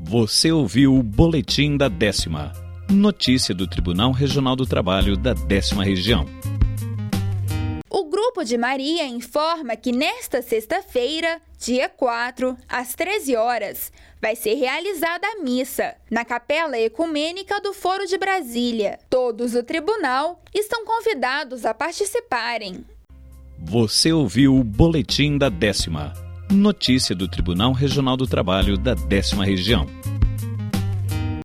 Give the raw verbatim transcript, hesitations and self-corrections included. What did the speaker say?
Você ouviu o Boletim da Décima. Notícia do Tribunal Regional do Trabalho da Décima Região. O Grupo de Maria informa que nesta sexta-feira, dia quatro, às treze horas, vai ser realizada a missa na Capela Ecumênica do Foro de Brasília. Todos do tribunal estão convidados a participarem. Você ouviu o Boletim da Décima. Notícia do Tribunal Regional do Trabalho da Décima Região.